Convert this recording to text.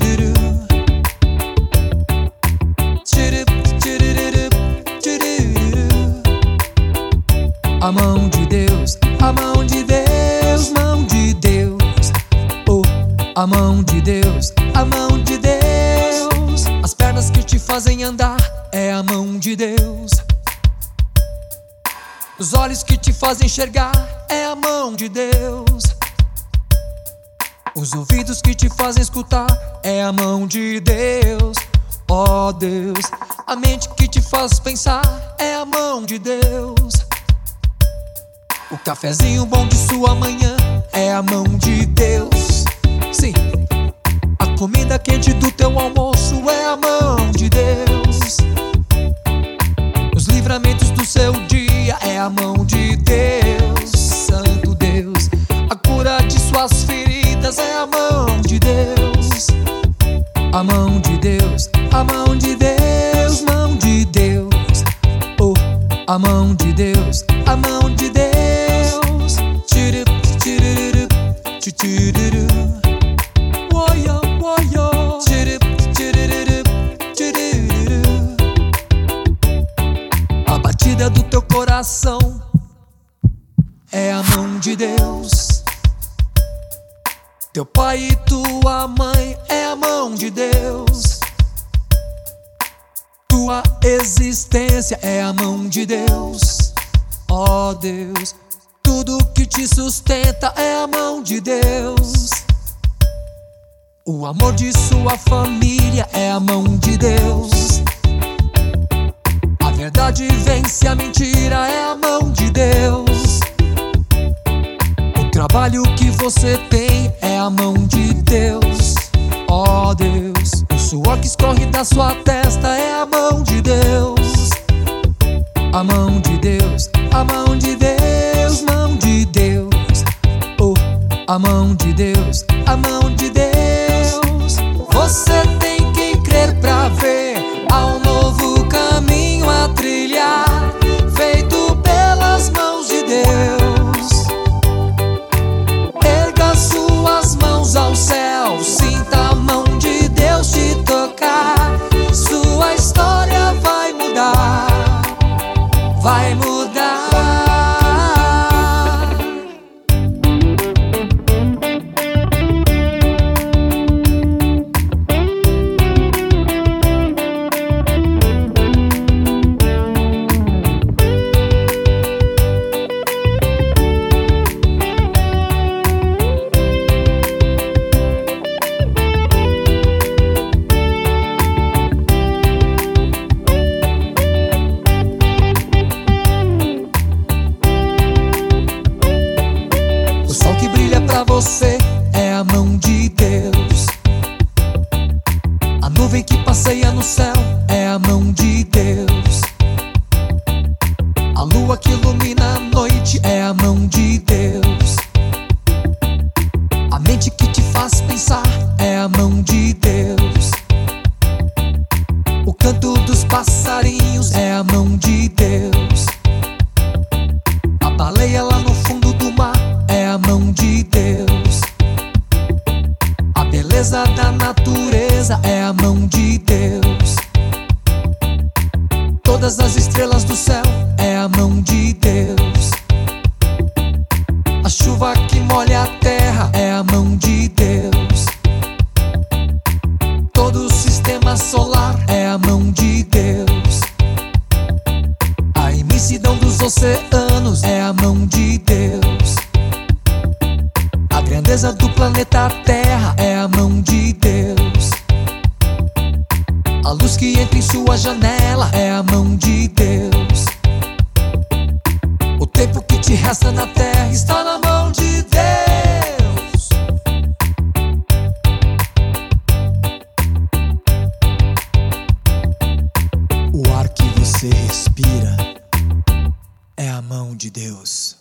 A mão de Deus, a mão de Deus, mão de Deus. Oh, a mão de Deus, a mão de Deus. As pernas que te fazem andar é a mão de Deus. Os olhos que te fazem enxergar é a mão de Deus. Os ouvidos que te fazem escutar é a mão de Deus. Ó Deus, a mente que te faz pensar é a mão de Deus. O cafezinho bom de sua manhã é a mão de Deus. Sim, a comida quente do teu almoço é a mão de Deus. Os livramentos do seu dia é a mão de Deus. Santo Deus, a cura de suas feridas é a mão de Deus. A mão de Deus, a mão de Deus, mão de Deus. Oh, a mão de Deus, a mão de Deus. A batida do teu coração é a mão de Deus. Teu pai e tua mãe é a mão de Deus. Tua existência é a mão de Deus. Ó Deus, tudo que te sustenta é a mão de Deus. O amor de sua família é a mão de Deus. A verdade vence a mentira é a mão de Deus. O trabalho que você tem é a mão de Deus. Ó Deus, o suor que escorre da sua testa é a mão de Deus. A mão de Deus, a mão de Deus, mão de Deus. Oh, a mão de Deus, a mão de Deus. Você tem que crer pra ver há um novo caminho a trilhar, feito pelas mãos de Deus. Erga suas mãos ao céu, sinta a mão de Deus te tocar. Sua história vai mudar, vai mudar. Pra você é a mão de Deus. A nuvem que passeia no céu é a mão de Deus. A lua que ilumina a noite é a mão de Deus. A mente que te faz pensar é a mão de Deus. O canto dos passarinhos é a mão de Deus. A baleia lá no fundo do mar é a mão de Deus. A beleza da natureza é a mão de Deus. Todas as estrelas do céu é a mão de Deus. A chuva que molha a terra é a mão de Deus. Todo o sistema solar é a mão de Deus. A imensidão dos oceanos é a mão de Deus. A grandeza do planeta Terra é a mão de Deus. A luz que entra em sua janela é a mão de Deus. O tempo que te resta na terra está na mão de Deus. O ar que você respira é a mão de Deus.